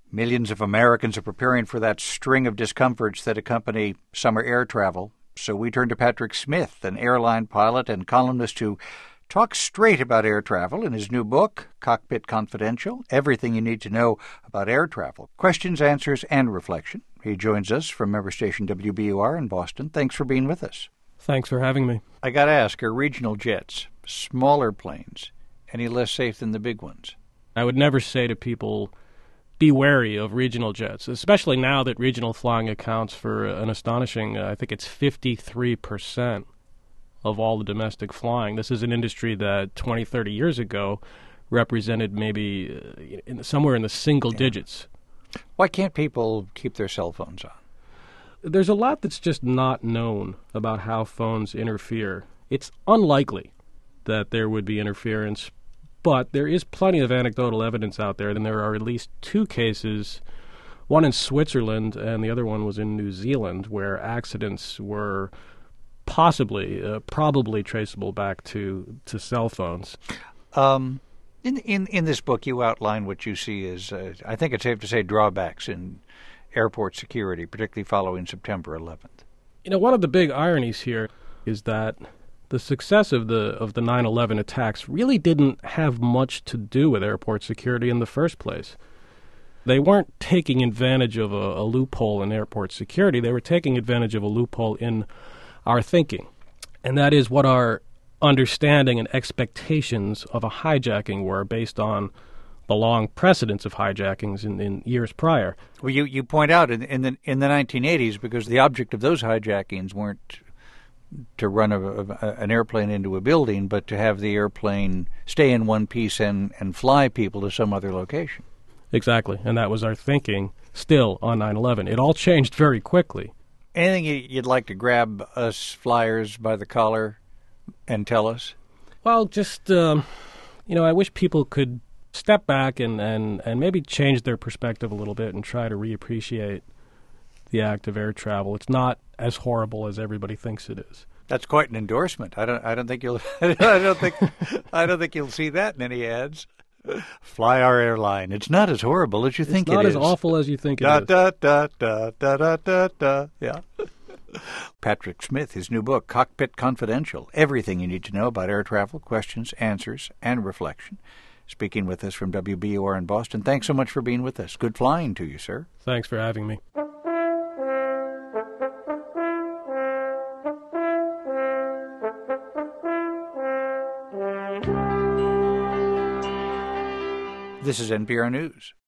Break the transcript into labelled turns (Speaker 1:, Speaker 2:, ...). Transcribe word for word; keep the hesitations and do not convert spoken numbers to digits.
Speaker 1: Millions of Americans are preparing for that string of discomforts that accompany summer air travel. So we turn to Patrick Smith, an airline pilot and columnist who talks straight about air travel in his new book, Cockpit Confidential, Everything You Need to Know About Air Travel. Questions, answers, and reflection. He joins us from member station W B U R in Boston. Thanks for being with us.
Speaker 2: Thanks for having me.
Speaker 1: I got to ask, are regional jets, smaller planes, any less safe than the big ones?
Speaker 2: I would never say to people, be wary of regional jets, especially now that regional flying accounts for an astonishing, uh, I think it's fifty-three percent of all the domestic flying. This is an industry that twenty, thirty years ago represented maybe uh, in, somewhere in the single yeah. digits.
Speaker 1: Why can't people keep their cell phones on?
Speaker 2: There's a lot that's just not known about how phones interfere. It's unlikely that there would be interference, but there is plenty of anecdotal evidence out there, and there are at least two cases, one in Switzerland and the other one was in New Zealand, where accidents were possibly, uh, probably traceable back to, to cell phones.
Speaker 1: Um, in, in, in this book, you outline what you see as, uh, I think it's safe to say, drawbacks in airport security, particularly following September eleventh.
Speaker 2: You know, one of the big ironies here is that the success of the of the nine eleven attacks really didn't have much to do with airport security in the first place. They weren't taking advantage of a, a loophole in airport security. They were taking advantage of a loophole in our thinking, and that is what our understanding and expectations of a hijacking were based on the long precedence of hijackings in, in years prior.
Speaker 1: Well, you, you point out in, in the in the nineteen eighties, because the object of those hijackings weren't to run a, a, an airplane into a building, but to have the airplane stay in one piece and, and fly people to some other location.
Speaker 2: Exactly, and that was our thinking still on nine eleven. It all changed very quickly.
Speaker 1: Anything you'd like to grab us flyers by the collar and tell us?
Speaker 2: Well, just, um, you know, I wish people could step back and, and, and maybe change their perspective a little bit and try to reappreciate the act of air travel. It's not as horrible as everybody thinks it is.
Speaker 1: That's quite an endorsement. I don't. I don't think you'll. I don't think. I don't think you'll see that in any ads. Fly our airline. It's not as horrible as you
Speaker 2: it's
Speaker 1: think it is.
Speaker 2: It's not as awful as you think it
Speaker 1: da,
Speaker 2: is.
Speaker 1: Da da da da da da da. Yeah. Patrick Smith, his new book, Cockpit Confidential: Everything You Need to Know About Air Travel, Questions, Answers, and Reflection. Speaking with us from W B U R in Boston. Thanks so much for being with us. Good flying to you, sir.
Speaker 2: Thanks for having me.
Speaker 1: This is N P R News.